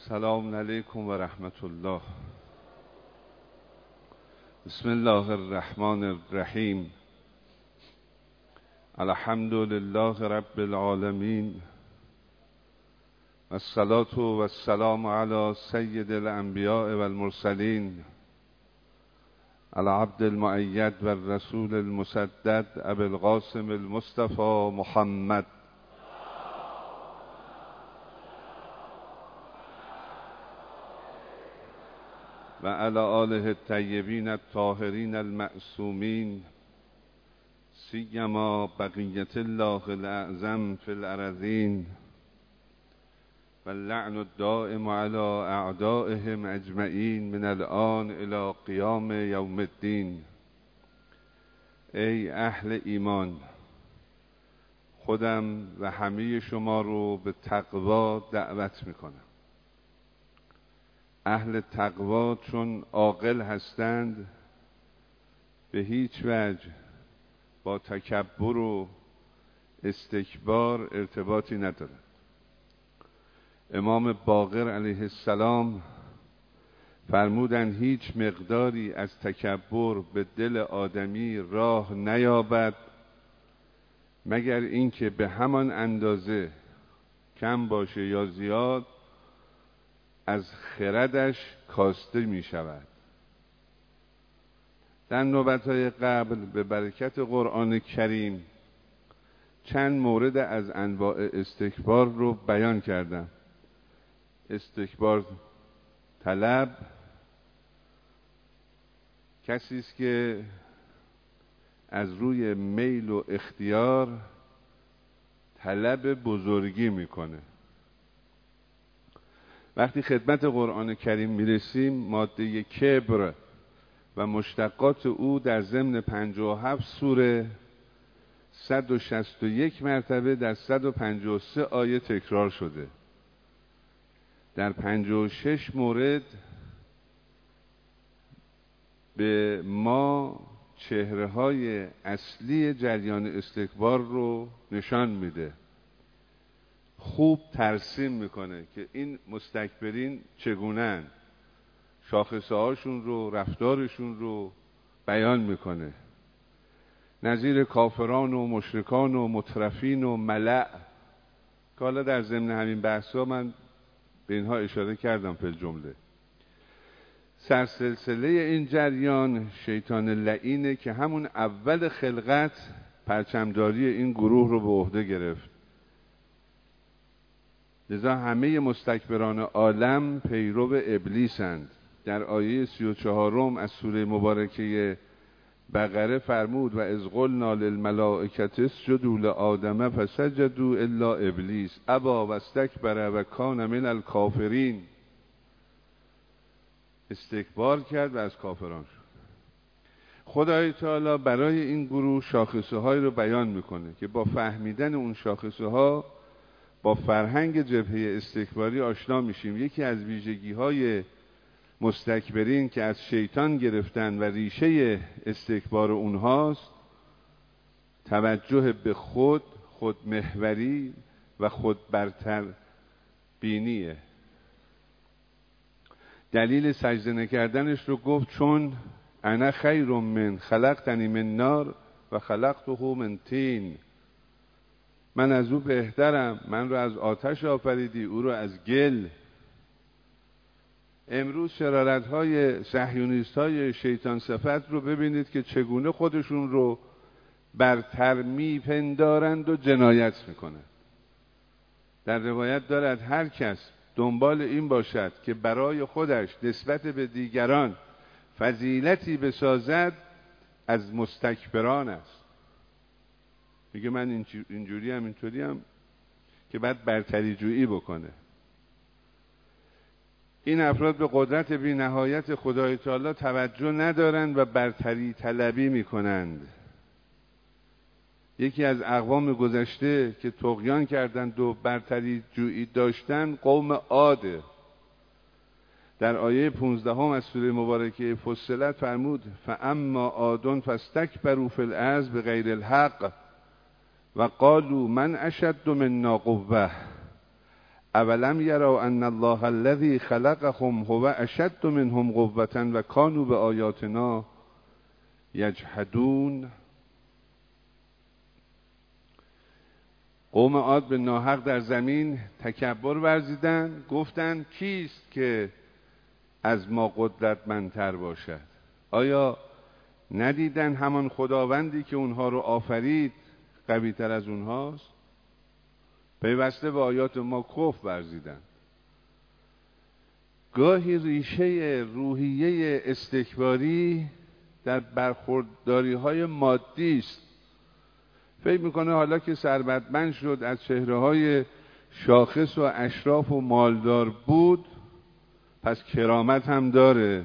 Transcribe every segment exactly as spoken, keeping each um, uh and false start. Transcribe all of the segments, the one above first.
سلام علیکم و رحمت الله. بسم الله الرحمن الرحیم. الحمد لله رب العالمین، الصلاة و السلام علی سید الانبیاء و المرسلین، العبد المؤید و الرسول المسدد ابی القاسم المصطفى محمد و علی آله الطیبین الطاهرین المعصومین، سیما بقیت الله الاعظم فی الارضین و اللعن الدائم علی اعدائهم اجمعین من الآن الی قیام یوم الدین. ای اهل ایمان، خودم و همه شما رو به تقوا دعوت میکنم. اهل تقوا چون عاقل هستند به هیچ وجه با تکبر و استکبار ارتباطی ندارد. امام باقر علیه السلام فرمودند هیچ مقداری از تکبر به دل آدمی راه نیابد مگر اینکه به همان اندازه کم باشه یا زیاد از خردش کاسته می شود. در نوبت‌های قبل به برکت قرآن کریم چند مورد از انواع استکبار رو بیان کردم. استکبار طلب کسی است که از روی میل و اختیار طلب بزرگی میکنه. وقتی خدمت قرآن کریم میرسیم ماده کبر و مشتقات او در ضمن پنجاه و هفت سوره صد و شصت و یک مرتبه در صد و پنجاه و سه آیه تکرار شده. در پنجاه و شش مورد به ما چهره های اصلی جریان استکبار رو نشان میده، خوب ترسیم میکنه که این مستکبرین چگونن، شاخصه هاشون رو، رفتارشون رو بیان میکنه. نظیر کافران و مشرکان و مترفین و ملأ که حالا در ضمن همین بحثا من به اینها اشاره کردم فی الجمله. سرسلسله این جریان شیطان لعینه که همون اول خلقت پرچمداری این گروه رو به عهده گرفت. لذا همه مستکبران عالم پیرو ابلیسند. در آیه سی و چهارم از سوره مبارکه بقره فرمود و اذ قلنا للملائکة اسجدوا لآدم فسجدوا الا ابلیس ابا و استکبر و کان من الکافرین. استکبار کرد و از کافران شد. خدای تعالی برای این گروه شاخصه های رو بیان میکنه که با فهمیدن اون شاخصه ها با فرهنگ جبهه استکباری آشنا میشیم. یکی از ویژگی های مستکبرین که از شیطان گرفتن و ریشه استکبار اونهاست توجه به خود، خودمحوری و خودبرتر بینیه. دلیل سجده نکردنش رو گفت چون انا خیر من خلقتنی من نار و خلقته من طین. من از او بهترم، من رو از آتش آفریدی، او رو از گل. امروز شرارت های صهیونیست های شیطان صفت رو ببینید که چگونه خودشون رو برتر میپندارند و جنایت میکنند. در روایت دارد هر کس دنبال این باشد که برای خودش نسبت به دیگران فضیلتی بسازد از مستکبران است. میگه من اینجوری هم اینطوری هم که بعد برتری جویی بکنه. این افراد به قدرت بی نهایت خدای تعالی توجه ندارند و برتری طلبی میکنند. یکی از اقوام گذشته که طغیان کردند و برتری جویی داشتن قوم عاده. در آیه پانزده هم از سوره مبارکه فصلت فرمود فاما عاد فاستکبروا فی الارض بغیر الحق و قالوا من اشد منا قوة اولم یروا ان الله الذی خلقهم هو اشد منهم قوة و کانوا بآیاتنا یجحدون. قوم عاد به ناحق در زمین تکبر ورزیدند، گفتند کیست که از ما قدرتمندتر باشد؟ آیا ندیدن همان خداوندی که اونها رو آفرید قوی تر از اونهاست؟ پیوسته به آیات ما کفر ورزیدند. گاهی ریشه روحیه استکباری در برخورداری های مادی است. فکر میکنه حالا که ثروتمند شد، از چهره های شاخص و اشراف و مالدار بود، پس کرامت هم داره.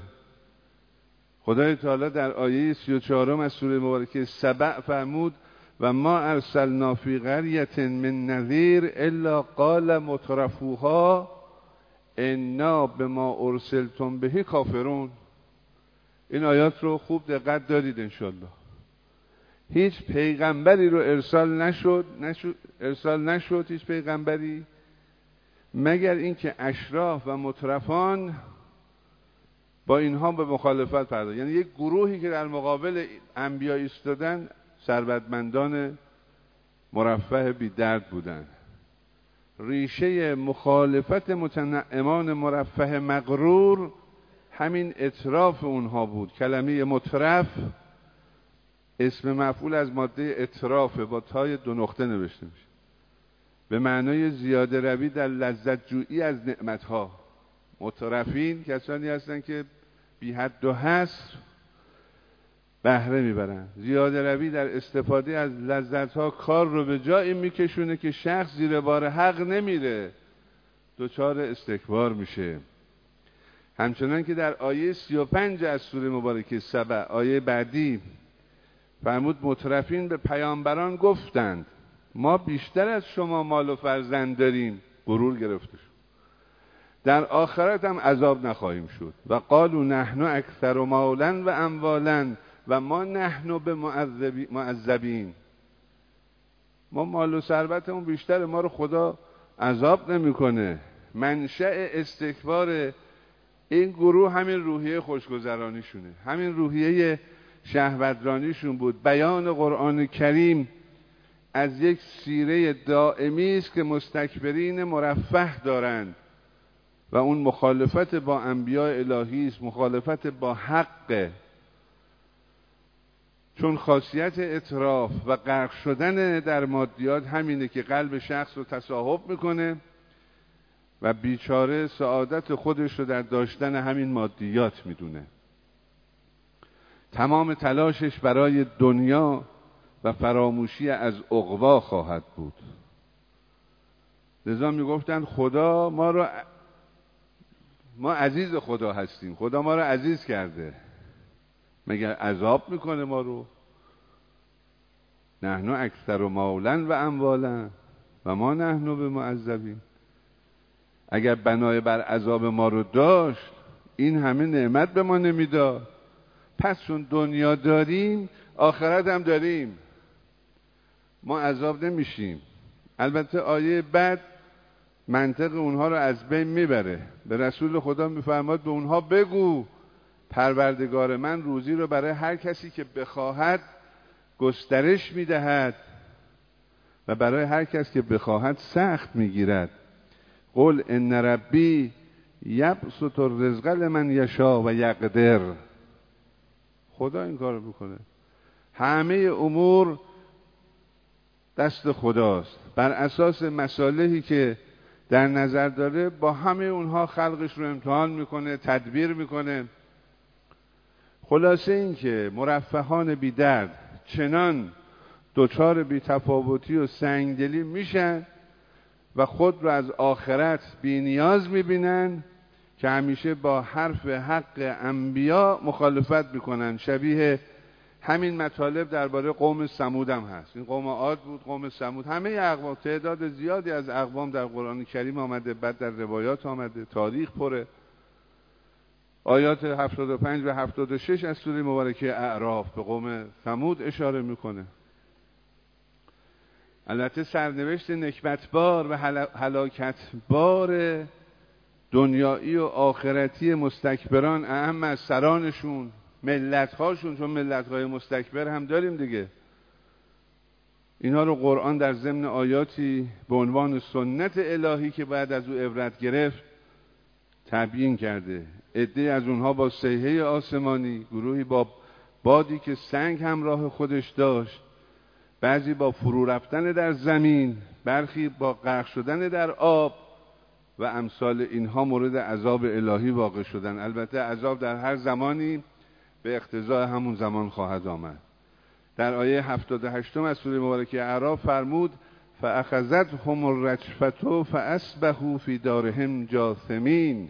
خدای تعالی در آیه سی و چهارم از سوره مبارکه سبع فرمود و ما ارسلنا فی قریة من نذیر الا قال مترفوها انا بما ارسلتم به کافرون. این آیات رو خوب دقت دارید انشالله. هیچ پیغمبری رو ارسال نشد نشد ارسال نشد هیچ پیغمبری مگر اینکه اشراف و مترفان با اینها به مخالفت پرداختند. یعنی یک گروهی که در مقابل انبیا ایستادن ثروتمندان مرفه بی درد بودند. ریشه مخالفت متنعمان مرفه مغرور همین اطراف اونها بود. کلمه مترف اسم مفعول از ماده اطراف با تای دو نقطه نوشته میشه، به معنای زیاده روی در لذت جویی از نعمتها. مترفین کسانی هستند که بی حد و حصر بهره میبرن، زیاده روی در استفاده از لذتها کار رو به جایی میکشونه که شخص زیر بار حق نمیره، دچار استکبار میشه. همچنان که در آیه سی و پنج از سوره مبارکه سبع آیه بعدی فرمود مترفین به پیامبران گفتند ما بیشتر از شما مال و فرزند داریم، غرور گرفته شد، در آخرت هم عذاب نخواهیم شد. و قالوا نحن اکثر مالا و اموالا و ما نحن به معذبین. ما مال و ثروتمون بیشتر، ما رو خدا عذاب نمیکنه. منشأ استکبار این گروه همین روحیه خوشگذرانیشونه، همین روحیه شهوترانیشون بود. بیان قرآن کریم از یک سیره دائمی است که مستکبرین مرفه دارند و اون مخالفت با انبیاء الهی است، مخالفت با حق. چون خاصیت اطراف و غرق شدن در مادیات همینه که قلب شخص رو تصاحب میکنه و بیچاره سعادت خودش رو در داشتن همین مادیات میدونه. تمام تلاشش برای دنیا و فراموشی از عقبا خواهد بود. لذا میگفتن خدا ما رو ما عزیز خدا هستیم، خدا ما رو عزیز کرده، مگر عذاب میکنه ما رو؟ نحن اکثر مالا و اموالا و ما نحن به معذبین. اگر بنای بر عذاب ما رو داشت این همه نعمت به ما نمیداد. پس چون دنیا داریم آخرت هم داریم، ما عذاب نمیشیم. البته آیه بعد منطق اونها رو از بین میبره. به رسول خدا میفرماد به اونها بگو پروردگار من روزی رو برای هر کسی که بخواهد گسترش میدهد و برای هر کسی که بخواهد سخت میگیرد. قل ان ربی یبسط الرزق لمن یشاء و یقدر. خدا این کارو میکنه. همه امور دست خداست. بر اساس مصالحی که در نظر داره با همه اونها خلقش رو امتحان میکنه، تدبیر میکنه. خلاصه این که مرفهان بی درد چنان دوچار بی تفاوتی و سنگدلی میشن و خود رو از آخرت بی نیاز میبینن که همیشه با حرف حق انبیا مخالفت میکنن. شبیه همین مطالب درباره قوم ثمود هم هست. این قوم عاد بود، قوم ثمود، همه اقوام، تعداد زیادی از اقوام در قرآن کریم آمده، بعد در روایات آمده، تاریخ پره. آیات هفتاد و پنج و هفتاد و شش از سوره مبارکه اعراف به قوم ثمود اشاره میکنه. البته سرنوشت نکبتبار و هلاکتبار دنیایی و آخرتی مستکبران، اهم از سرانشون ملت‌هاشون، چون ملت‌های مستکبر هم داریم دیگه، اینها رو قرآن در ضمن آیاتی به عنوان سنت الهی که باید از او عبرت گرفت تبیین کرده. عده‌ای از اونها با صیحه آسمانی، گروهی با بادی که سنگ همراه خودش داشت، بعضی با فرو رفتن در زمین، برخی با غرق شدن در آب و امثال اینها مورد عذاب الهی واقع شدن. البته عذاب در هر زمانی به اقتضای همون زمان خواهد آمد. در آیه هفتاد و هشت از سوره مبارکه اعراف فرمود فاخذتهم الرجفة فاصبحوا فی دارهم جاثمین.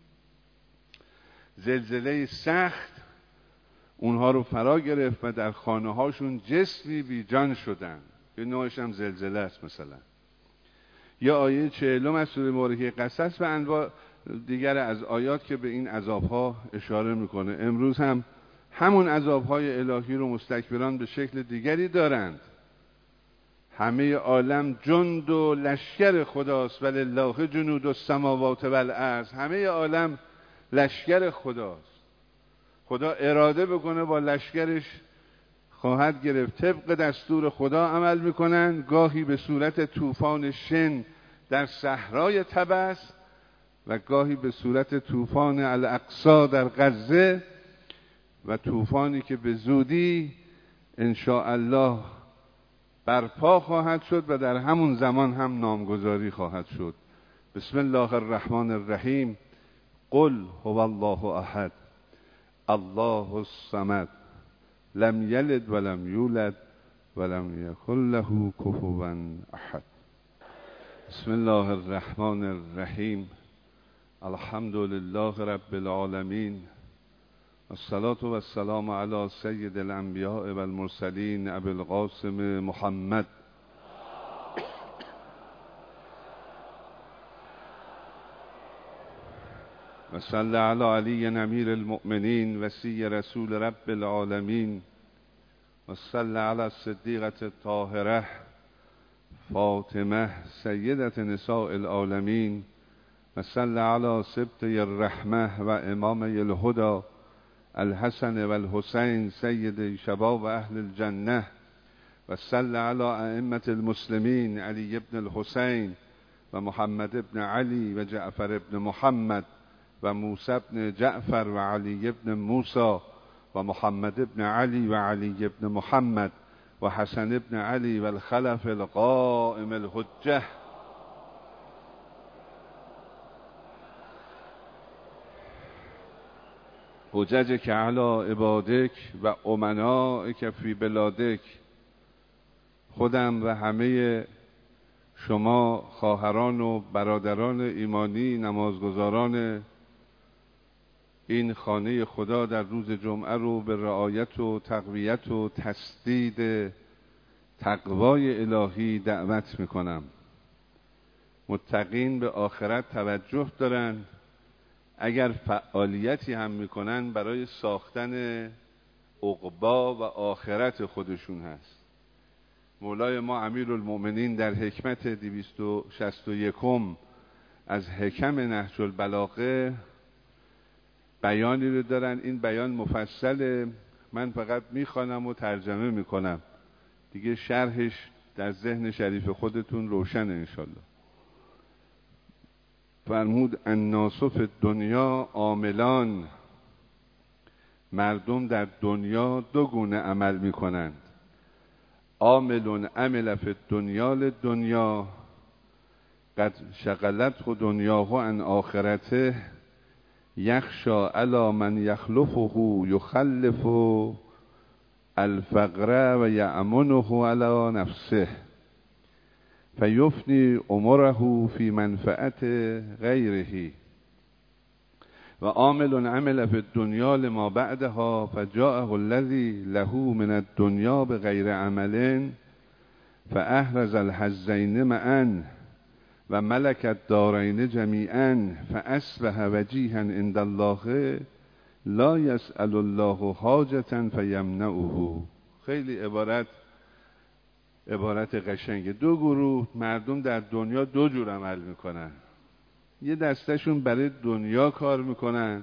زلزله سخت اونها رو فرا گرفت و در خانه هاشون جسمی بی جان شدن. این نوعش هم زلزله است. مثلا یا آیه چهلم از سوره مبارکه قصص و انواع دیگر از آیات که به این عذابها اشاره میکنه. امروز هم همون عذابهای الهی رو مستکبران به شکل دیگری دارند. همه عالم جند و لشکر خداست، ولله جنود السماوات والارض. همه عالم لشکر خداست. خدا اراده بکنه با لشکرش خواهد گرفت. طبق دستور خدا عمل میکنن، گاهی به صورت طوفان شن در صحرای طبس و گاهی به صورت طوفان الاقصی در غزه و طوفانی که به زودی ان شاء الله برپا خواهد شد و در همون زمان هم نامگذاری خواهد شد. بسم الله الرحمن الرحیم. قل هو الله احد الله الصمد لم یلد ولم یولد ولم یکن له کفوا احد. بسم الله الرحمن الرحیم. الحمد لله رب العالمین، الصلاة والسلام علی سید الانبیاء والمرسلین ابی القاسم محمد و صلی علی علی امیر المؤمنین وصی رسول رب العالمین و صلی علی الصدیقة الطاهرة فاطمه سیدة نساء العالمین و صلی علی سبطی الرحمه و امامی الهدى الحسن و الحسین سید شباب اهل الجنه و صلی علی ائمة المسلمین علی ابن الحسین و محمد ابن علی و جعفر ابن محمد و موسی ابن جعفر و علی ابن موسی و محمد ابن علی و علی ابن محمد و حسن ابن علی و الخلف القائم الحجه حججک علی عبادک و امنائک فی بلادک. خودم و همه شما خواهران و برادران ایمانی نمازگزاران این خانه خدا در روز جمعه رو به رعایت و تقویت و تسدید تقوای الهی دعوت میکنم. متقین به آخرت توجه دارن، اگر فعالیتی هم میکنن برای ساختن عقبا و آخرت خودشون هست. مولای ما امیرالمؤمنین در حکمت دویست و شصت و یکم از حکم نهج البلاغه بیانی رو دارن. این بیان مفصله، من فقط میخوانم و ترجمه میکنم دیگه، شرحش در ذهن شریف خودتون روشن انشالله. فرمود الناس فی الدنیا عاملان. مردم در دنیا دو گونه عمل میکنند. عامل عمل فی الدنیا للدنیا قد شغلته دنیاه عن آخرته یخشى علی من یخلفه یخلف الفقر و یأمنه علی نفسه فیفنی عمره فی منفعت غیره. و عامل عمل فی الدنیا لما بعدها فجاءه الذی له من الدنیا بغیر عمل فاحرز الحظین معا و ملک الدارین جمیعا فاصبح وجیها عند الله لا یسأل الله حاجة فیمنعه. خیلی عبارت عبارت قشنگه. دو گروه مردم در دنیا دو جور عمل میکنن. یه دستشون برای دنیا کار میکنن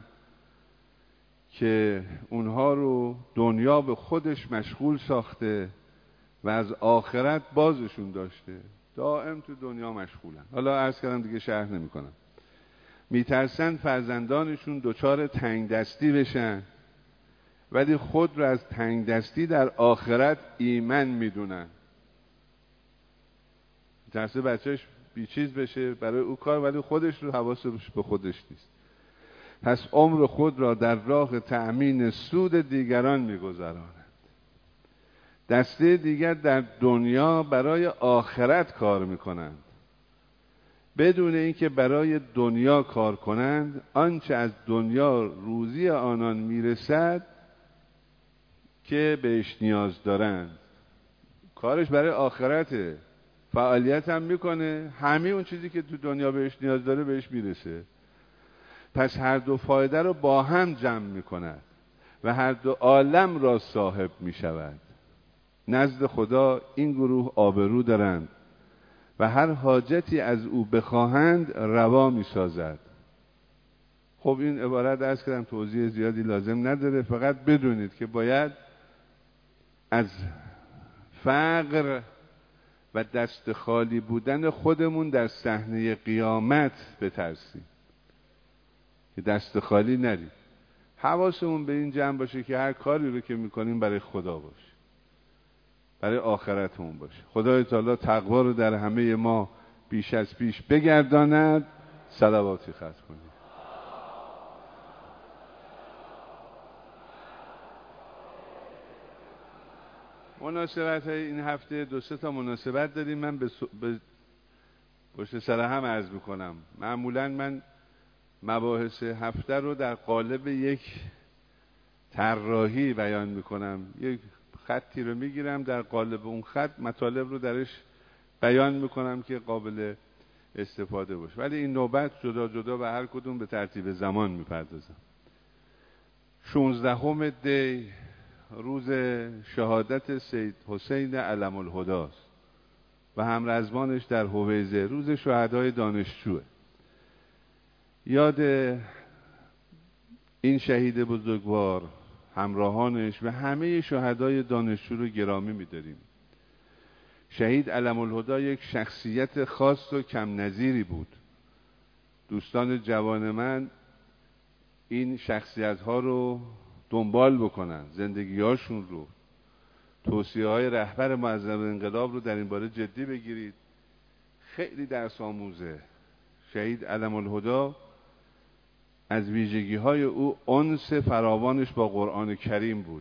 که اونها رو دنیا به خودش مشغول ساخته و از آخرت بازشون داشته، دائم تو دنیا مشغولن. حالا عرض کردم دیگه شرح نمیکنم. میترسن فرزندانشون دچار تنگ دستی بشن، ولی خود رو از تنگ دستی در آخرت ایمن میدونن. میترسه بچهش بیچیز بشه برای او کار، ولی خودش رو حواسش به خودش نیست. پس عمر خود را در راه تأمین سود دیگران میگذرانند. دسته دیگر در دنیا برای آخرت کار میکنند. بدون اینکه برای دنیا کار کنند، آنچه از دنیا روزی آنان میرسد که بهش نیاز دارند، کارش برای آخرته، فعالیت هم میکنه، همه اون چیزی که تو دنیا بهش نیاز داره بهش میرسه. پس هر دو فایده رو با هم جمع میکند و هر دو عالم را صاحب میشود. نزد خدا این گروه آبرو دارند و هر حاجتی از او بخواهند روا میسازد. خب این عبارت عرض کردم توضیح زیادی لازم نداره، فقط بدونید که باید از فقر و دست خالی بودن خودمون در صحنه قیامت بترسیم که دست خالی نریم. حواسمون به این جمع باشه که هر کاری رو که میکنیم برای خدا باشه، برای آخرتمون باشه. خدای تعالی تقوا رو در همه ما بیش از پیش بگرداند. صلواتی ختم کنیم. مناسبت های این هفته دو سه تا مناسبت داریم. من به, س... به پشت سر هم عرض میکنم. معمولا من مباحث هفته رو در قالب یک طراحی بیان میکنم. یک خطی رو میگیرم، در قالب اون خط مطالب رو درش بیان میکنم که قابل استفاده باشه. ولی این نوبت جدا جدا به هر کدوم به ترتیب زمان میپردازم. شانزدهم دی روز شهادت سید حسین علم الهدی است و همرزبانش در هویزه، روز شهدای دانشجوه. یاد این شهید بزرگوار، همراهانش و همه شهدای دانشجو رو گرامی می‌داریم. شهید علم الهدی یک شخصیت خاص و کم نظیری بود. دوستان جوان من این شخصیت ها رو دنبال بکنن، زندگی هاشون رو، توصیه های رهبر معظم انقلاب رو در این باره جدی بگیرید. خیلی درس آموزه. شهید علم الهدی از ویژگی های او انس فراوانش با قرآن کریم بود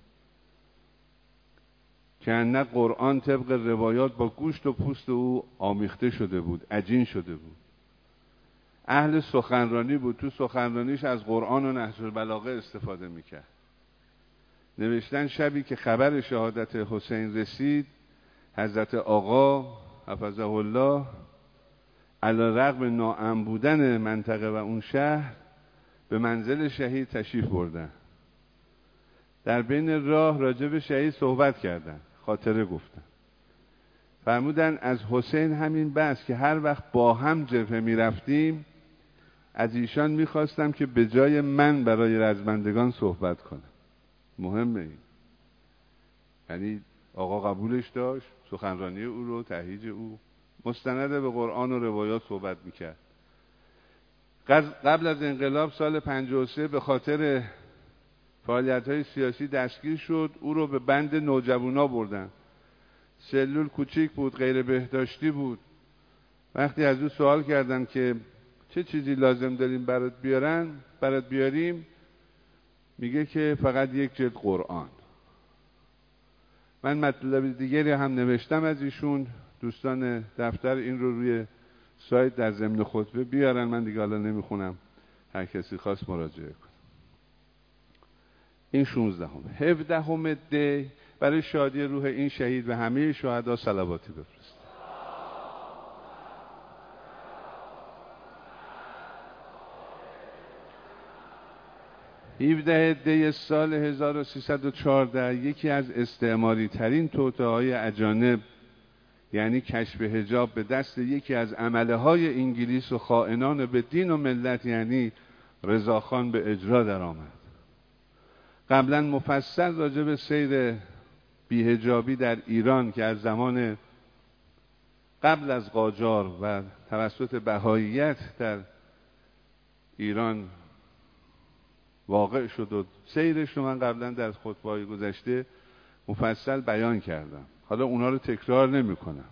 که نه قرآن طبق روایات با گوشت و پوست او آمیخته شده بود، عجین شده بود. اهل سخنرانی بود، تو سخنرانیش از قرآن و نهج البلاغه استفاده میکرد. نوشتن شبی که خبر شهادت حسین رسید، حضرت آقا حفظه الله علی رغم ناامن بودن منطقه و اون شهر به منزل شهید تشریف بردن. در بین راه راجع به شهید صحبت کردن، خاطره گفتن. فرمودن از حسین همین بس که هر وقت با هم جبهه می رفتیم از ایشان می خواستم که به جای من برای رزمندگان صحبت کنم. مهمه این. یعنی آقا قبولش داشت، سخنرانی او رو، تهییج او مستند به قرآن و روایات صحبت میکرد. قبل از انقلاب سال پنجاه و سه به خاطر فعالیت‌های سیاسی دستگیر شد. او رو به بند نوجوانا بردن. سلول کوچیک بود، غیر بهداشتی بود. وقتی از او سوال کردن که چه چیزی لازم داریم برات بیارن برات بیاریم، میگه که فقط یک جلد قرآن. من مطلب دیگری هم نوشتم از ایشون. دوستان دفتر این رو روی سایت در ضمن خطبه بیارن، من دیگه حالا نمیخونم، هر کسی خواست مراجعه کنه. این شانزدهم. هفدهم دی برای شادی روح این شهید و همه شهدا صلواتی بفرست. هفدهم دی سال هزار و سیصد و چهارده یکی از استعماری ترین توطئه‌های اجانب یعنی کشف حجاب به دست یکی از عمله های انگلیس و خائنان به دین و ملت، یعنی رضاخان، به اجرا در آمد. قبلا مفصل راجع به سیر بی‌حجابی در ایران که از زمان قبل از قاجار و توسط بهائیت در ایران واقع شد و سیرش رو من قبلا در خطبه‌های گذشته مفصل بیان کردم، حالا اونا رو تکرار نمی کنم.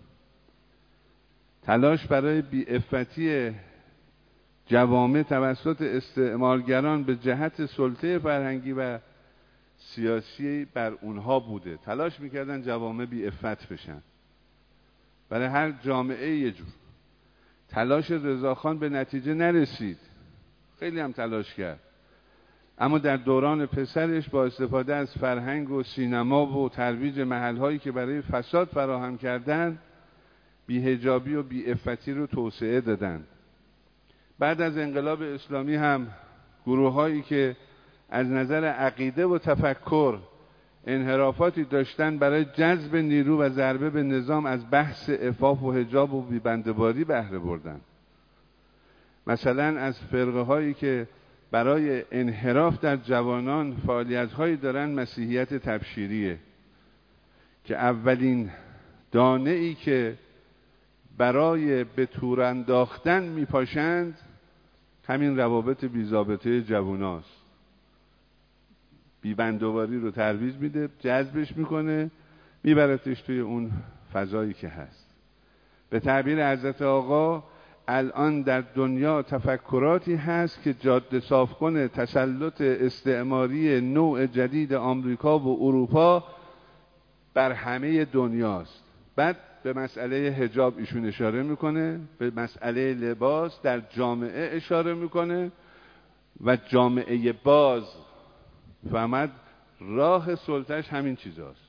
تلاش برای بی‌عفتی جوامع توسط استعمارگران به جهت سلطه فرهنگی و سیاسی بر اونها بوده. تلاش میکردن جوامع بی‌عفت بشن، برای هر جامعه یه جور. تلاش رضاخان به نتیجه نرسید، خیلی هم تلاش کرد، اما در دوران پسرش با استفاده از فرهنگ و سینما و ترویج محلهایی که برای فساد فراهم کردن، بی‌حجابی و بی‌عفتی رو توسعه دادن. بعد از انقلاب اسلامی هم گروه‌هایی که از نظر عقیده و تفکر انحرافاتی داشتن، برای جذب نیرو و ضربه به نظام از بحث عفاف و حجاب و بی‌بنده‌باری بهره بردن. مثلا از فرقه هایی که برای انحراف در جوانان فعالیت هایی دارن، مسیحیت تبشیریه که اولین دانه ای که برای به تور انداختن میپاشند همین روابط بی‌ضابطه جواناست. بی‌بنده‌باری رو ترویج میده، جذبش میکنه، میبرتش توی اون فضایی که هست. به تعبیر حضرت آقا، الان در دنیا تفکراتی هست که جاده صاف کنه تسلط استعماری نوع جدید آمریکا و اروپا بر همه دنیاست. بعد به مسئله حجاب ایشون اشاره میکنه، به مسئله لباس در جامعه اشاره میکنه و جامعه باز فهمد راه سلطش همین چیزاست.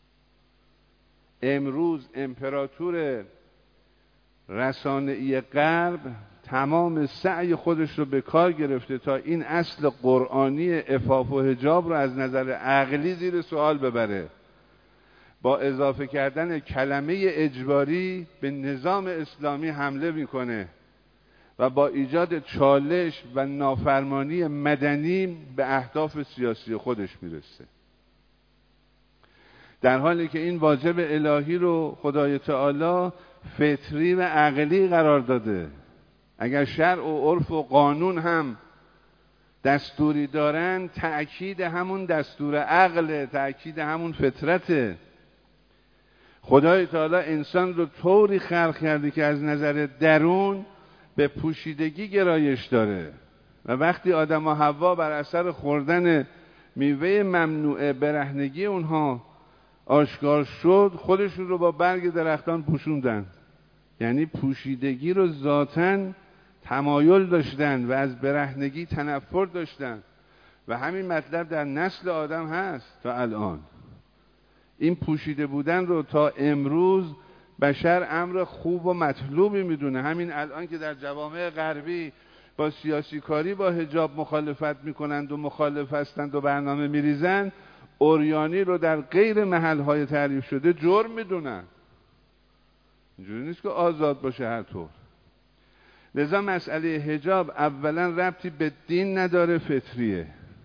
امروز امپراتور رسانه‌ای غرب تمام سعی خودش رو به کار گرفته تا این اصل قرآنی عفاف و حجاب رو از نظر عقلی زیر سوال ببره، با اضافه کردن کلمه اجباری به نظام اسلامی حمله میکنه و با ایجاد چالش و نافرمانی مدنی به اهداف سیاسی خودش میرسه، در حالی که این واجب الهی رو خدای تعالی فطری و عقلی قرار داده. اگر شرع و عرف و قانون هم دستوری دارن، تأکید همون دستور عقل، تأکید همون فطرته. خدای تعالی انسان رو طوری خلق کرده که از نظر درون به پوشیدگی گرایش داره و وقتی آدم و حوا بر اثر خوردن میوه ممنوعه برهنگی اونها آشکار شد، خودشون رو با برگ درختان پوشوندن. یعنی پوشیدگی رو ذاتاً تمایل داشتن و از برهنگی تنفر داشتن و همین مطلب در نسل آدم هست تا الان. این پوشیده بودن رو تا امروز بشر امر خوب و مطلوبی میدونه. همین الان که در جوامع غربی با سیاسی کاری با حجاب مخالفت میکنند و مخالف هستند و برنامه میریزند، عریانی رو در غیر محلهای تعریف شده جرم میدونن. اینجوری نیست که آزاد باشه هر طور. لذا مسئله حجاب اولا ربطی به دین نداره، فطریه،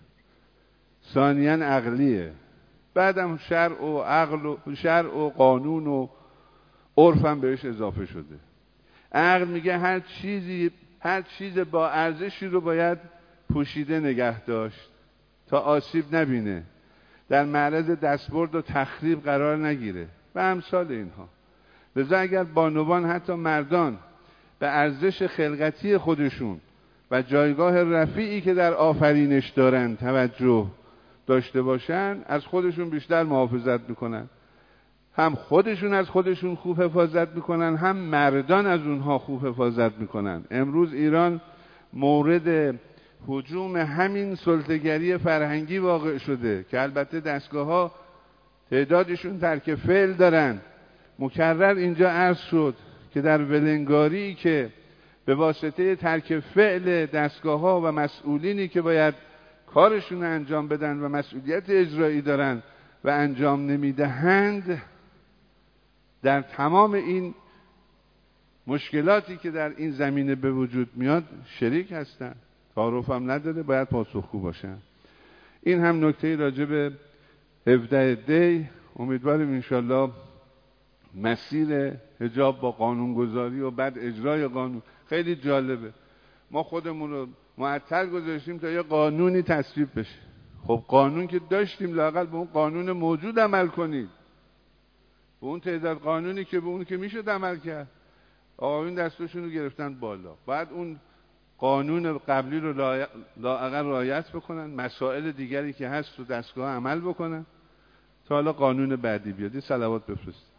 ثانیاً عقلیه، بعدم شرع و عقل و شرع و قانون و عرف هم بهش اضافه شده. عقل میگه هر چیزی هر چیز با ارزشی رو باید پوشیده نگه داشت تا آسیب نبینه، در معرض دستبرد و تخریب قرار نگیره و امثال اینها. لذا اگر بانوان حتی مردان به ارزش خلقتی خودشون و جایگاه رفیعی که در آفرینش دارن توجه داشته باشن، از خودشون بیشتر محافظت میکنن. هم خودشون از خودشون خوب حفاظت میکنن، هم مردان از اونها خوب حفاظت میکنن. امروز ایران مورد هجوم همین سلطه‌گری فرهنگی واقع شده که البته دستگاه ها تعدادشون ترک فعل دارن. مکرر اینجا عرض شد که در ولنگاری که به واسطه ترک فعل دستگاه ها و مسئولینی که باید کارشون انجام بدن و مسئولیت اجرایی دارن و انجام نمیدهند، در تمام این مشکلاتی که در این زمینه به وجود میاد شریک هستن. تعارف هم نداره، باید پاسخگو باشن. این هم نکته راجع به هفده دی. امیدواریم انشالله مسیر حجاب با قانونگذاری و بعد اجرای قانون خیلی جالبه. ما خودمون رو معطل گذاشتیم تا یه قانونی تصویب بشه. خب قانون که داشتیم، لااقل به اون قانون موجود عمل کنید، به اون تعداد قانونی که به اون که میشد عمل کرد. آقایون دستشون رو گرفتن بالا، بعد اون قانون قبلی رو لااقل رعایت بکنن، مسائل دیگری که هست تو دستگاه عمل بکنن تا حالا قانون بعدی بیاد. صلوات بفرست.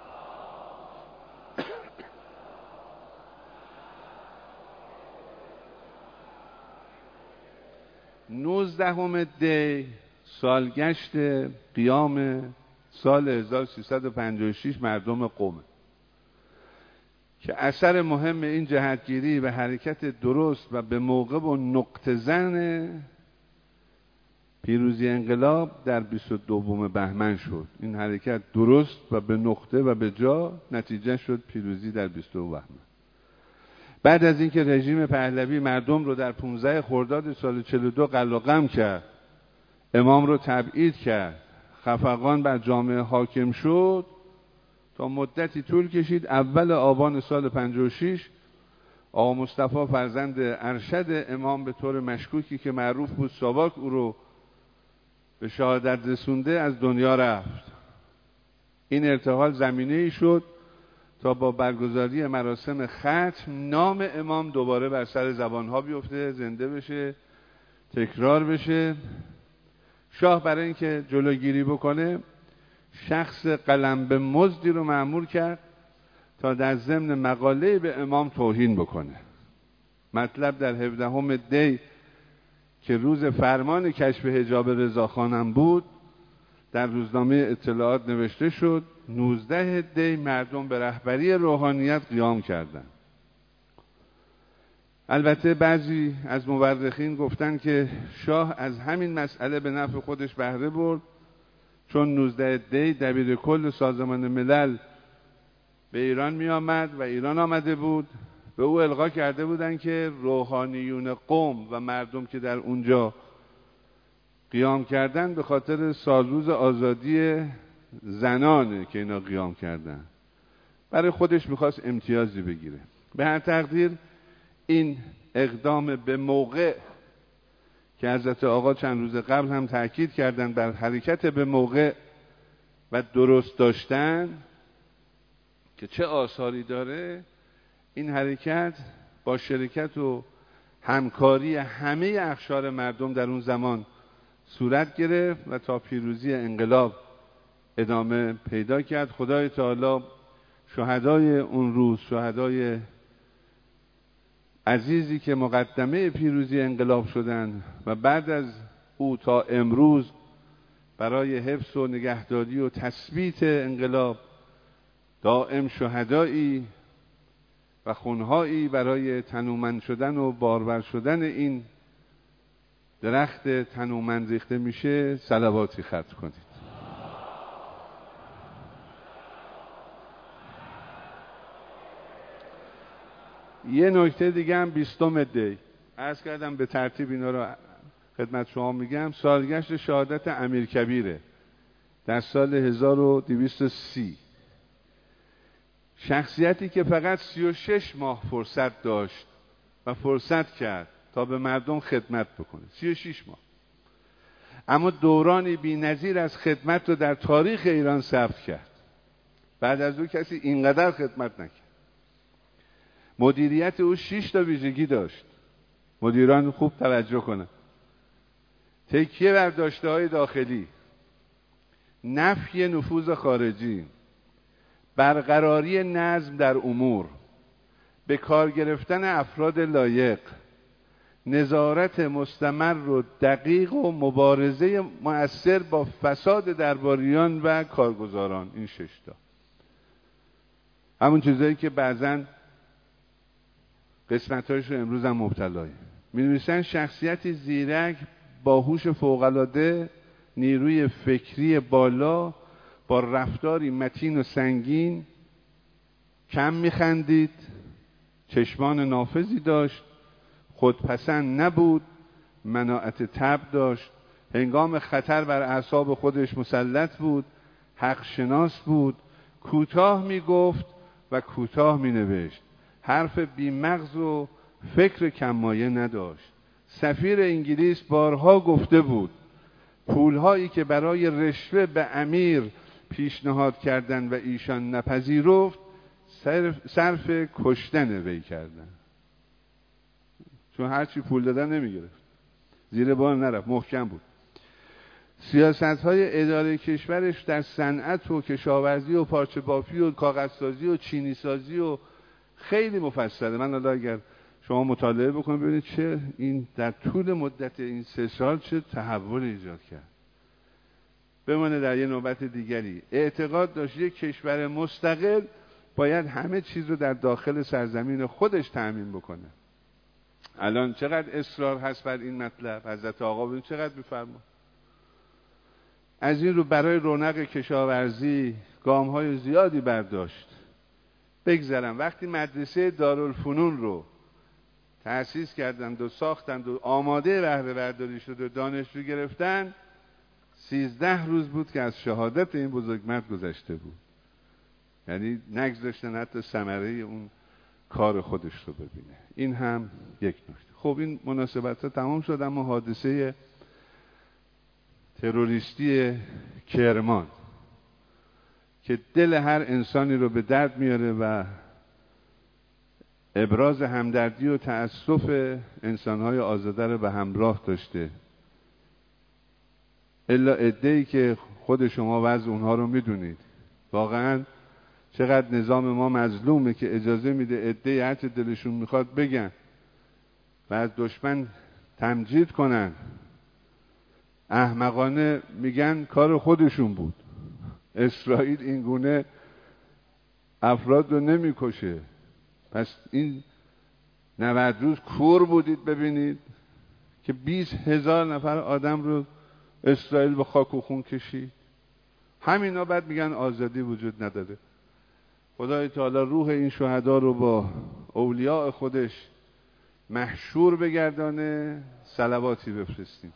نوزدهم دی سالگشت قیام سال هزار و سیصد و پنجاه و شش مردم قم که اثر مهم این جهتگیری و حرکت درست و به موقع و نقطه زن پیروزی انقلاب در بیست و دوم بهمن شد. این حرکت درست و به نقطه و به جا نتیجه شد پیروزی در بیست و دو بهمن. بعد از اینکه رژیم پهلوی مردم رو در پانزده خرداد سال چهل و دو قل و قم کرد، امام رو تبعید کرد، خفقان بر جامعه حاکم شد، تا مدتی طول کشید. اول آبان سال پنجاه و شش آقا مصطفی فرزند ارشد امام به طور مشکوکی که معروف بود ساواک او رو به شهادت رسونده از دنیا رفت. این ارتحال زمینه‌ای شد تا با برگزاری مراسم ختم نام امام دوباره بر سر زبانها بیفته، زنده بشه، تکرار بشه. شاه برای اینکه جلوگیری بکنه شخص قلم به مزدی رو مأمور کرد تا در ضمن مقاله به امام توهین بکنه. مطلب در هفدهم دی که روز فرمان کشف حجاب رضاخانم بود در روزنامه اطلاعات نوشته شد نوزده دی مردم به رهبری روحانیت قیام کردند. البته بعضی از مورخین گفتن که شاه از همین مسئله به نفع خودش بهره برد، چون نوزده دی دبیر کل سازمان ملل به ایران می آمد و ایران آمده بود. به او القا کرده بودند که روحانیون قم و مردم که در اونجا قیام کردن به خاطر سالروز آزادی زنانه که اینا قیام کردن. برای خودش میخواست امتیازی بگیره. به هر تقدیر این اقدام به موقع که حضرت آقا چند روز قبل هم تأکید کردن بر حرکت به موقع و درست داشتن که چه آثاری داره، این حرکت با شرکت و همکاری همه اقشار مردم در اون زمان صورت گرفت و تا پیروزی انقلاب ادامه پیدا کرد. خدای تعالی شهدای اون روز، شهدای عزیزی که مقدمه پیروزی انقلاب شدند و بعد از او تا امروز برای حفظ و نگهداری و تثبیت انقلاب دائم شهدایی و خونهایی برای تنومند شدن و بارور شدن این درخت تنومند ریخته میشه، صلواتی ختم کنید. یه نکته دیگه هم بیستم دی عرض کردم به ترتیب اینا رو خدمت شما میگم. سالگشت شهادت امیرکبیره در سال هزار و دویست و سی. شخصیتی که فقط سی و شش ماه فرصت داشت و فرصت کرد تا به مردم خدمت بکنه. سی و شش ماه. اما دورانی بی نظیر از خدمت رو در تاریخ ایران ثبت کرد. بعد از او کسی اینقدر خدمت نکرد. مدیریت او شش تا ویژگی داشت. مدیران خوب توجه کنن. تکیه بر داشته‌های داخلی، نفی نفوذ خارجی، برقراری نظم در امور، به کار گرفتن افراد لایق، نظارت مستمر و دقیق و مبارزه مؤثر با فساد درباریان و کارگزاران. این شش تا همون چیزایی که بعضاً قسمت‌هاش رو امروز هم مبتلاییم. می‌نویسن شخصیتی زیرک با هوش فوق‌العاده، نیروی فکری بالا، با رفتاری متین و سنگین، کم میخندید، چشمان نافذی داشت، خودپسند نبود، مناعت طبع داشت، هنگام خطر بر اعصاب خودش مسلط بود، حق شناس بود، کوتاه میگفت و کوتاه مینوشت، حرف بی مغز و فکر کمایه نداشت. سفیر انگلیس بارها گفته بود پولهایی که برای رشوه به امیر پیشنهاد کردند و ایشان نپذیرفت صرف, صرف کشتن وی کردند، چون هرچی پول دادن نمیگرفت، زیر بار نرفت، محکم بود. سیاست‌های اداره کشورش در صنعت و کشاورزی و پارچه بافی و کاغذسازی و چینی سازی و خیلی مفصله. من حالا اگر شما مطالعه بکنید ببینید چه این در طول مدت این سه سال چه تحول ایجاد کرد. بمانه در یه نوبت دیگری اعتقاد داشت یک کشور مستقل باید همه چیز رو در داخل سرزمین خودش تأمین بکنه. الان چقدر اصرار هست بر این مطلب، حضرت آقا ببین چقدر می‌فرما. از این رو برای رونق کشاورزی گام‌های زیادی برداشت. بگذرم وقتی مدرسه دارالفنون رو تأسیس کردند و ساختند و آماده بهره برداری شد و دانشجو گرفتن، سیزده روز بود که از شهادت این بزرگمرد گذشته بود. یعنی نگذاشتن حتی ثمره اون کار خودش رو ببینه. این هم یک نکته. خب این مناسبت ها تمام شد، اما حادثه تروریستی کرمان که دل هر انسانی رو به درد میاره و ابراز همدردی و تأسف انسانهای آزاده رو به همراه داشته، الا عده‌ای که خود شما وضع اونها رو میدونید. واقعا چقدر نظام ما مظلومه که اجازه میده عده‌ای هر چه دلشون میخواد بگن و از دشمن تمجید کنن. احمقانه میگن کار خودشون بود. اسرائیل این گونه افراد رو نمیکشه. پس این نود روز کور بودید ببینید که بیست هزار نفر آدم رو اسرائیل به خاک و خون کشید. همینا بعد میگن آزادی وجود نداره. خدای تعالی روح این شهدا رو با اولیاء خودش محشور بگردانه. صلواتی بفرستیم.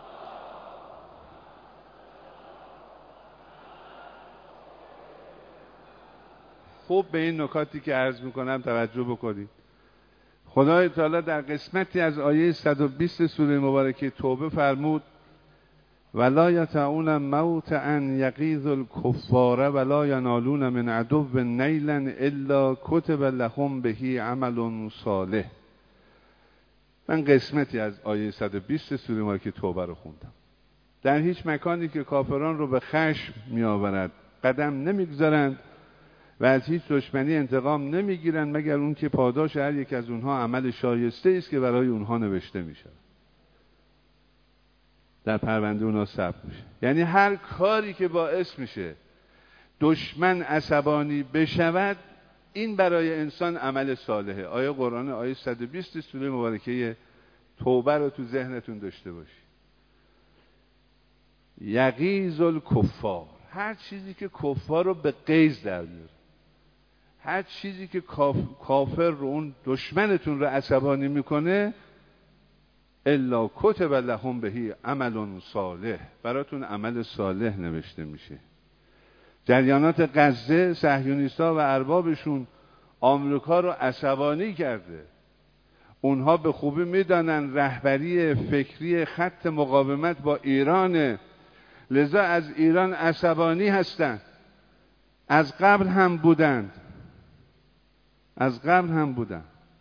خوب به این نکاتی که عرض میکنم توجه بکنید. خدای تعالی در قسمتی از آیه صد و بیست سوره مبارکه توبه فرمود ولا یطعون موطئا یغیظ الکفار ولا ینالون من عدو نیلا الا کتب لهم به عمل صالح. من قسمتی از آیه صد و بیست سوره مبارکه توبه رو خوندم. در هیچ مکانی که کافران رو به خشم می آورد قدم نمیگذارند و از هیچ دشمنی انتقام نمیگیرند مگر اون که پاداش هر یک از اونها عمل شایسته است که برای اونها نوشته میشه، در پرونده اونها ثبت میشه. یعنی هر کاری که باعث میشه دشمن عصبانی بشود این برای انسان عمل صالحه. آیه قرآن آیه صد و بیست سوره مبارکه توبه رو تو ذهنتون داشته باشی. یغیظ الکفار، هر چیزی که کفار رو به غیظ در میاره، هر چیزی که کافر رو اون دشمنتون رو عصبانی میکنه الا کتب لهم به عمل صالح، براتون عمل صالح نوشته میشه. جریانات غزه صهیونیست‌ها و اربابشون آمریکا رو عصبانی کرده. اونها به خوبی میدانن رهبری فکری خط مقاومت با ایرانه، لذا از ایران عصبانی هستند. از قبل هم بودند از قبل هم بودند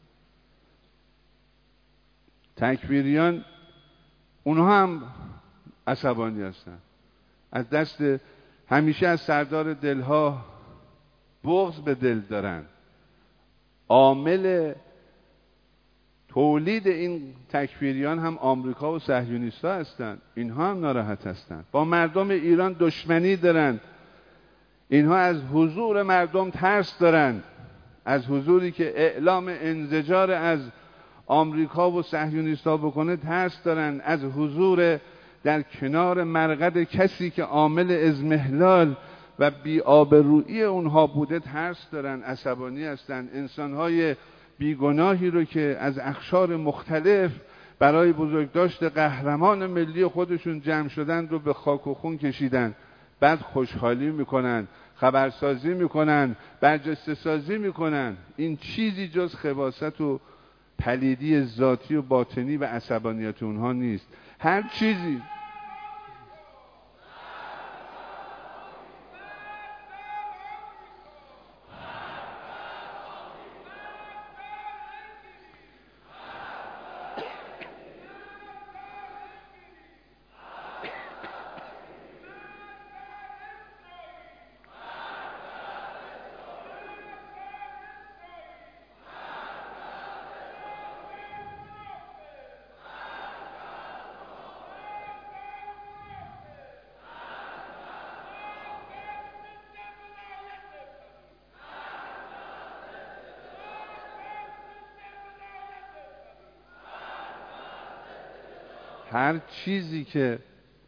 تکفیریان اونها هم عصبانی هستند. از دست همیشه از سردار دلها بغض به دل دارند. عامل تولید این تکفیریان هم آمریکا و صهیونیست‌ها هستند. اینها هم ناراحت هستند. با مردم ایران دشمنی دارند. اینها از حضور مردم ترس دارند، از حضوری که اعلام انزجار از آمریکا و صهیونیست‌ها بکنه ترس دارند، از حضور در کنار مرقد کسی که عامل اضمحلال و بی‌آبرویی اونها بوده ترس دارن، عصبانی هستن. انسانهای بیگناهی رو که از اقشار مختلف برای بزرگداشت قهرمان ملی خودشون جمع شدن رو به خاک و خون کشیدن، بعد خوشحالی میکنن، خبرسازی میکنن، برجسته سازی میکنن. این چیزی جز خباثت و پلیدی ذاتی و باطنی و عصبانیت اونها نیست. هر چیزی هر چیزی که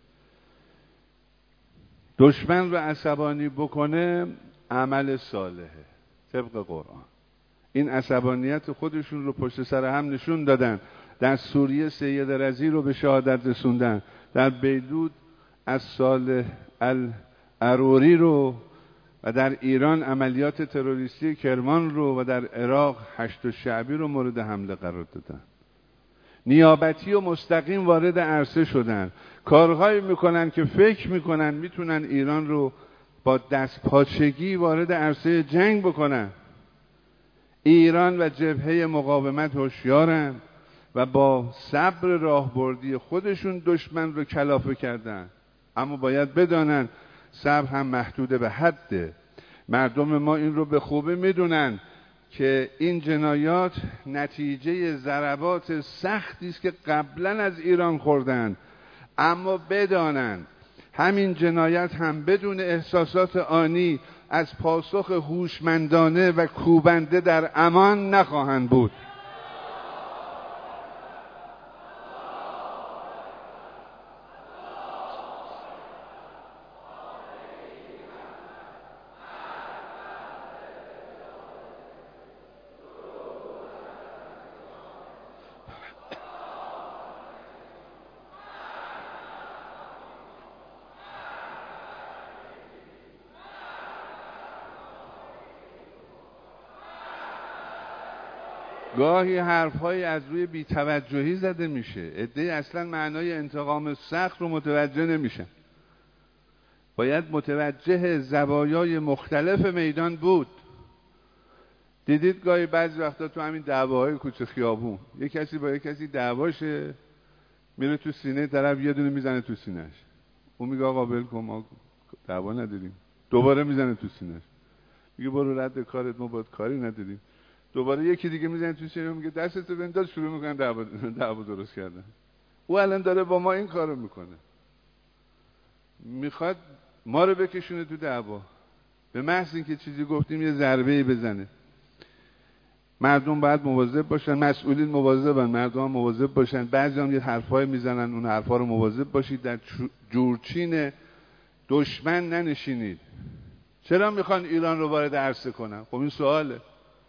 دشمن رو عصبانی بکنه عمل صالحه طبق قرآن. این عصبانیت خودشون رو پشت سر هم نشون دادن. در سوریه سید رضی رو به شهادت رسوندن، در بیروت از صالح العروری رو، و در ایران عملیات تروریستی کرمان رو، و در عراق هشت شعبی رو مورد حمله قرار دادن. نیابتی و مستقیم وارد عرصه شدن، کارهایی میکنن که فکر میکنن میتونن ایران رو با دست پاچگی وارد عرصه جنگ بکنن. ایران و جبهه مقاومت هوشیارن و با صبر راهبردی خودشون دشمن رو کلافه کردن. اما باید بدانن صبر هم محدود به حده. مردم ما این رو به خوبی میدونن که این جنایات نتیجه ضربات سختی است که قبلا از ایران خوردن. اما بدانن همین جنایت هم بدون احساسات آنی از پاسخ هوشمندانه و کوبنده در امان نخواهند بود. گاهی حرف‌های از روی بی‌توجهی زده میشه. عده‌ای اصلا معنای انتقام سخت رو متوجه نمیشن. باید متوجه زوایای مختلف میدان بود. دیدید گاهی بعضی وقتا تو همین دعواهای کوچه خیابون یک کسی با یک کسی دعواشه، میره تو سینه طرف یه دونه میزنه تو سینه‌اش. اون میگه آقا ول کن ما دعوا نداریم. دوباره میزنه تو سینه‌اش. میگه برو رد کارت، ما باهات کاری نداریم. دوباره یکی دیگه میزنه تو سینه میگه دستتو بنداز، شروع میکنن دعوا دعوا درست کردن. او الان داره با ما این کارو میکنه، میخواد ما رو بکشونه تو دعوا. به محض اینکه چیزی گفتیم یه ضربه‌ای بزنه. مردم باید مواظب باشن، مسئولین مواظبن، مردم هم مواظب باشن. بعضی هم یه حرفای میزنن، اون حرفا رو مواظب باشید. در جورچین دشمن ننشینید. چرا میخوان ایران رو وارد عرصه کنن؟ خب این سواله.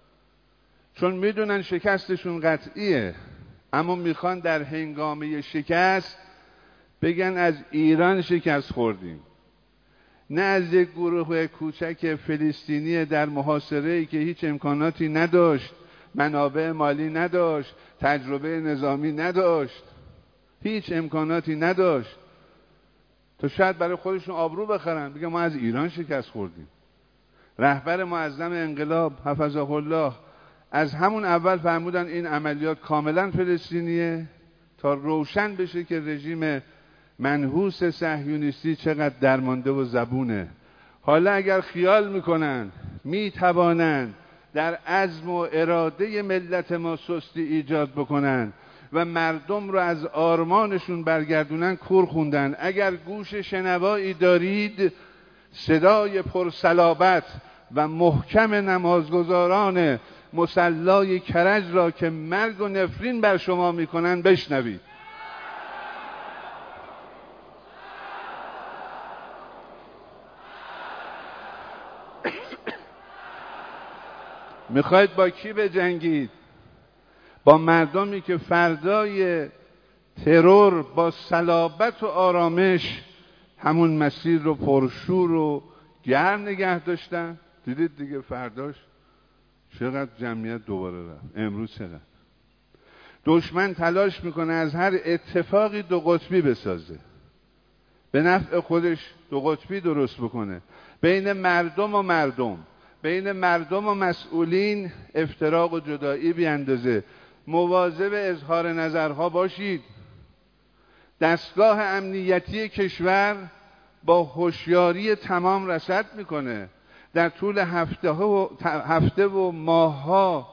چون میدونن شکستشون قطعیه، اما میخوان در هنگامه شکست بگن از ایران شکست خوردیم، نه از یک گروه کوچک فلسطینی در محاصره‌ای که هیچ امکاناتی نداشت، منابع مالی نداشت، تجربه نظامی نداشت، هیچ امکاناتی نداشت تا شاید برای خودشون آبرو بخرن، بگن ما از ایران شکست خوردیم. رهبر معظم انقلاب حفظه الله از همون اول فرمودن این عملیات کاملا فلسطینیه تا روشن بشه که رژیم منحوس صهیونیستی چقدر درمانده و زبونه. حالا اگر خیال میکنن میتوانند در عزم و اراده ملت ما سستی ایجاد بکنن و مردم رو از آرمانشون برگردونن، کور خوندن. اگر گوش شنوایی دارید، صدای پرصلابت و محکم نمازگزاران مصلای کرج را که مرگ و نفرین بر شما میکنن بشنوید. میخواید با کی بجنگید؟ با مردمی که فردای ترور با صلابت و آرامش همون مسیر رو پرشور و گرم نگه داشتن. دیدید دیگه فرداش چقدر جمعیت دوباره رفت. امروز چقدر دشمن تلاش میکنه از هر اتفاقی دو قطبی بسازه، به نفع خودش دو قطبی درست بکنه، بین مردم و مردم، بین مردم و مسئولین افتراق و جدایی بیاندازه. مواظب اظهار نظرها باشید. دستگاه امنیتی کشور با هوشیاری تمام رصد میکنه. در طول هفته و هفته و ماهها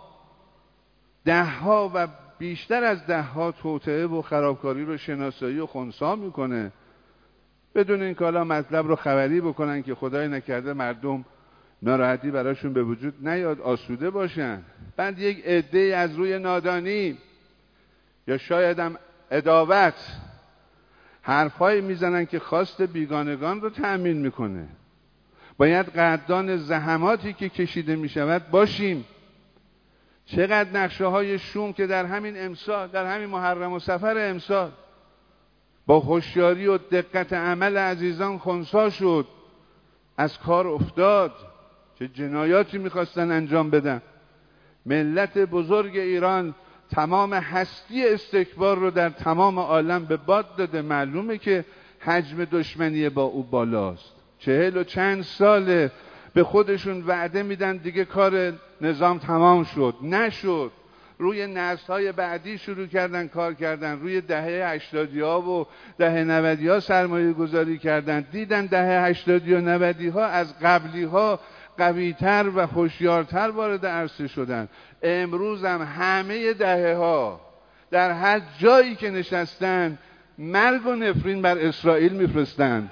دهها و بیشتر از دهها توطئه و خرابکاری رو شناسایی و خنثی میکنه، بدون این که حالا مطلب رو خبری بکنن که خدای نکرده مردم ناراحتی براشون به وجود نیاد، آسوده باشن. بعد یک عده‌ای از روی نادانی یا شاید هم عداوت حرفایی میزنن که خواست بیگانگان رو تأمین میکنه. باید قدردان زحماتی که کشیده میشود باشیم. چقدر نقشه های شوم که در همین امسال، در همین محرم و صفر امسال با هوشیاری و دقت عمل عزیزان خنثی شد، از کار افتاد. چه جنایاتی میخواستن انجام بدن. ملت بزرگ ایران تمام هستی استکبار رو در تمام عالم به باد داده. معلومه که حجم دشمنی با او بالاست. چهل و چند ساله به خودشون وعده میدن دیگه کار نظام تمام شد، نشد. روی نسل‌های بعدی شروع کردن کار کردن، روی دهه هشتادی ها و دهه نودی ها سرمایه گذاری کردن. دیدن دهه هشتادی و نودی ها از قبلی ها قوی‌تر و هوشیارتر وارد عرصه شدن. امروز هم همه دهه ها در هر جایی که نشستن مرگ و نفرین بر اسرائیل میفرستند.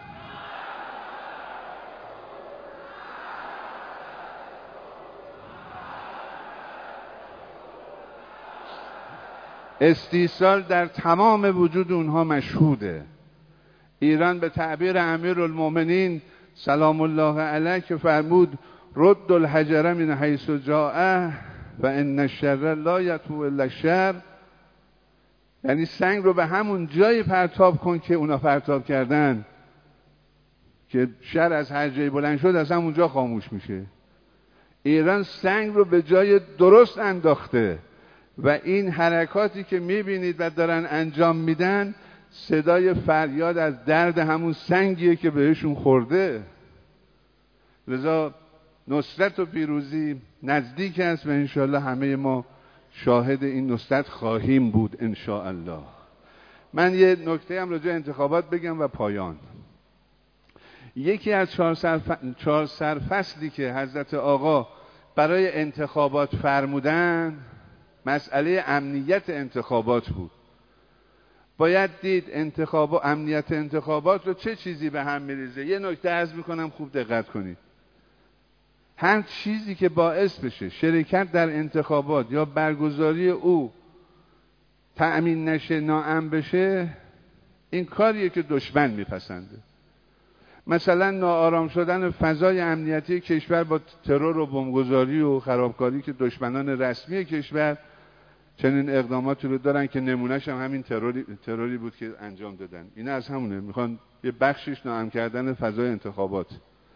استیصال در تمام وجود اونها مشهوده. ایران به تعبیر امیرالمومنین سلام الله علیه که فرمود رد الحجر من حیث جاء و ان الشر لا یتوب الا الشر، یعنی سنگ رو به همون جایی پرتاب کن که اونا پرتاب کردن، که شر از هر جایی بلند شد از همونجا خاموش میشه. ایران سنگ رو به جای درست انداخته و این حرکاتی که میبینید و دارن انجام میدن صدای فریاد از درد همون سنگیه که بهشون خورده. لذا نصرت و پیروزی نزدیک است و انشاءالله همه ما شاهد این نصرت خواهیم بود انشاءالله. من یه نکته هم راجع انتخابات بگم و پایان. یکی از چهار, سرف... چهار سرفصلی که حضرت آقا برای انتخابات فرمودن مسئله امنیت انتخابات بود. باید دید انتخاب و امنیت انتخابات رو چه چیزی به هم میریزه. یه نکته عرض میکنم خوب دقت کنید. هر چیزی که باعث بشه شرکت در انتخابات یا برگزاری او تأمین نشه، ناامن بشه، این کاریه که دشمن میپسنده. مثلا ناآرام شدن فضای امنیتی کشور با ترور و بمبگذاری و خرابکاری که دشمنان رسمی کشور چنین اقداماتی رو دارن که نمونهش هم همین تروری, تروری بود که انجام دادن. اینا از همونه، میخوان یه بخشش ناامن کردن فضای انتخابات.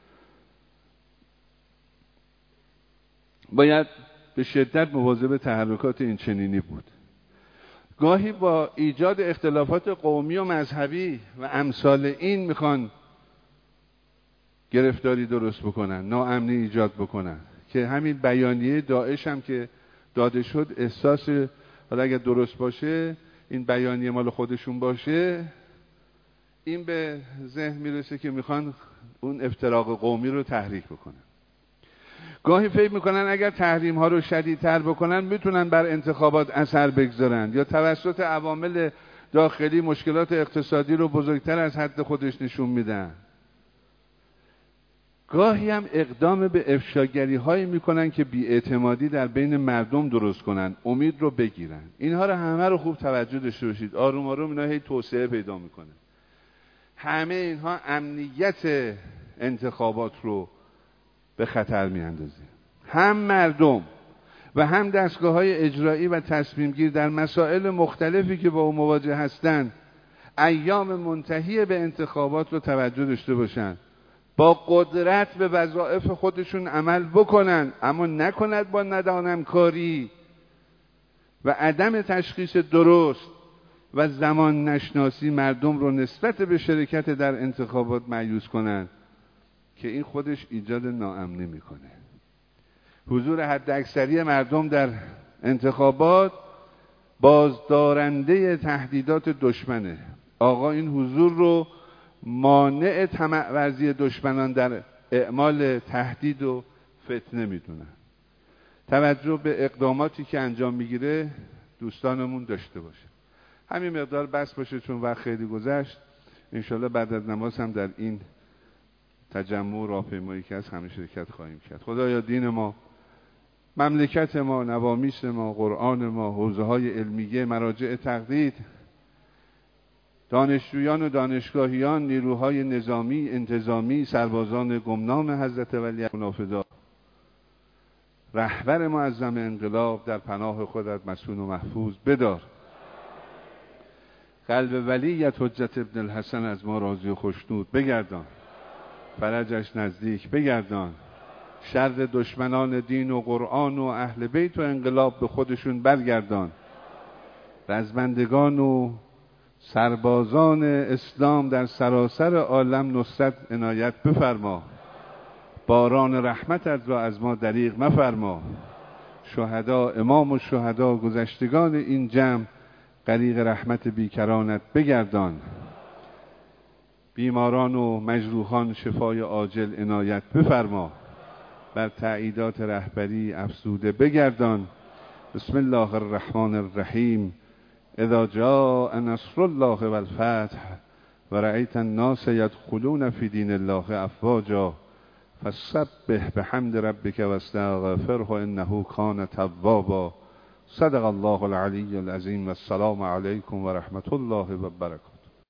باید به شدت مواظب تحرکات این چنینی بود. گاهی با ایجاد اختلافات قومی و مذهبی و امثال این میخوان گرفتاری درست بکنن، ناامنی ایجاد بکنن، که همین بیانیه داعش هم که داده شد احساس، حالا اگر درست باشه این بیانیه مال خودشون باشه، این به ذهن میرسه که میخوان اون افتراق قومی رو تحریک بکنن. گاهی فکر میکنن اگر تحریم ها رو شدیدتر بکنن میتونن بر انتخابات اثر بگذارن، یا توسط عوامل داخلی مشکلات اقتصادی رو بزرگتر از حد خودش نشون میدن. گاهی هم اقدام به افشاگری هایی میکنن که بی‌اعتمادی در بین مردم درست کنن، امید رو بگیرن. اینها رو همه رو خوب توجه داشته باشید. آروم آروم اینا هی توسعه پیدا میکنه. همه اینها امنیت انتخابات رو به خطر میاندازه. هم مردم و هم دستگاه‌های اجرایی و تصمیم گیر در مسائل مختلفی که با او مواجه هستند ایام منتهی به انتخابات رو توجه داشته باشن، با قدرت به وظایف خودشون عمل بکنن، اما نکند با ندانم کاری و عدم تشخیص درست و زمان نشناسی مردم رو نسبت به شرکت در انتخابات مایوس کنن که این خودش ایجاد ناامنی میکنه. حضور حداکثری مردم در انتخابات بازدارنده تهدیدات دشمنه. آقا این حضور رو مانع طمع ورزی دشمنان در اعمال تهدید و فتنه میدونن. توجه به اقداماتی که انجام میگیره دوستانمون داشته باشه. همین مقدار بس باشه چون وقت خیلی گذشت. انشالله بعد از نماز هم در این تجمع و راهپیمایی که از همه شرکت خواهیم کرد. خدایا دین ما، مملکت ما، نوامیس ما، قرآن ما، حوزه های علمیه، مراجع تقلید، دانشجویان و دانشگاهیان، نیروهای نظامی، انتظامی، سربازان گمنام حضرت ولی منافذات، رهبر معظم انقلاب در پناه خودت مسون و محفوظ بدار. قلب ولیت حجت ابن الحسن از ما راضی و خوشنود بگردان، فرجش نزدیک بگردان، شر دشمنان دین و قرآن و اهل بیت و انقلاب به خودشون برگردان. رزمندگان و سربازان اسلام در سراسر عالم نصرت عنایت بفرما. باران رحمتت را از ما دریغ مفرما. شهدا، امام و شهدا، گذشتگان این جمع غریق رحمت بیکرانت بگردان. بیماران و مجروحان شفای عاجل عنایت بفرما. بر تأییدات رهبری افزوده بگردان. بسم الله الرحمن الرحیم. اذا جاء نصر الله والفتح ورأيت الناس يدخلون في دين الله افواجا فسبح بحمد ربك واستغفره انه كان توابا. صدق الله العلی العظیم و السلام علیکم و رحمت الله و برکاته.